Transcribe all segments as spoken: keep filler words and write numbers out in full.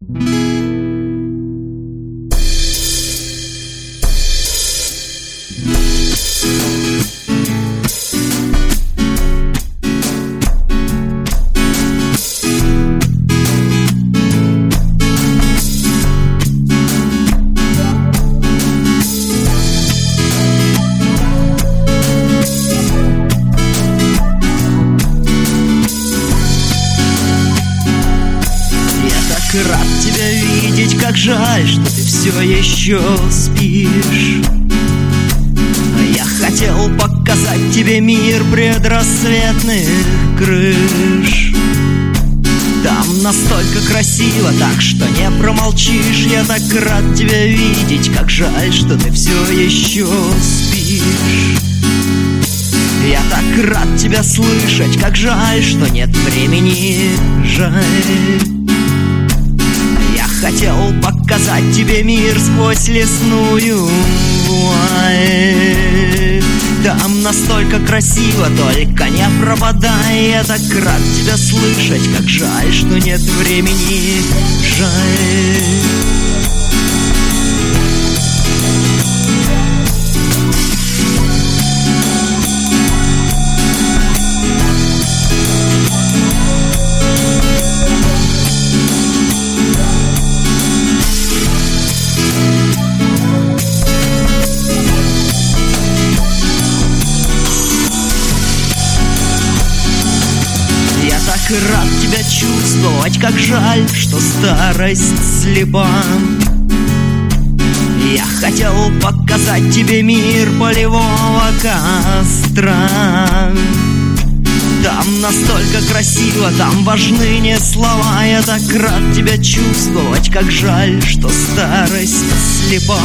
Рад тебя видеть, как жаль, что ты все еще спишь. Я хотел показать тебе мир предрассветных крыш. Там настолько красиво, так что не промолчишь. Я так рад тебя видеть, как жаль, что ты все еще спишь. Я так рад тебя слышать, как жаль, что нет времени, жаль. Хотел показать тебе мир сквозь лесную вуаль. Там настолько красиво, только не пропадай. Я так рад тебя слышать, как жаль, что нет времени, жаль. Так рад тебя чувствовать, как жаль, что старость слепа. Я хотел показать тебе мир полевого костра. Там настолько красиво, там важны не слова. Я так рад тебя чувствовать, как жаль, что старость слепа.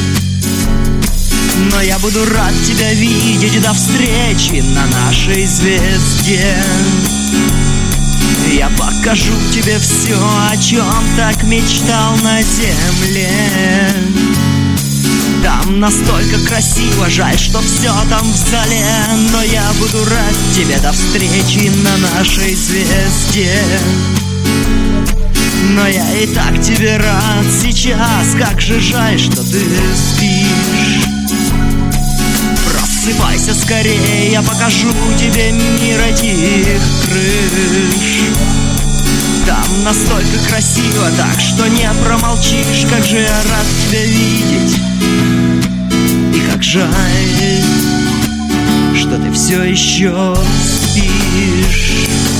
Но я буду рад тебя видеть до встречи на нашей звезде. Я покажу тебе все, о чем так мечтал на земле. Там настолько красиво, жаль, что все там в зале. Но я буду рад тебе до встречи на нашей звезде. Но я и так тебе рад сейчас, как же жаль, что ты спишь. Просыпайся скорее, я покажу тебе мир этих крыш. Там настолько красиво, так что не промолчишь. Как же я рад тебя видеть, и как жаль, что ты все еще спишь.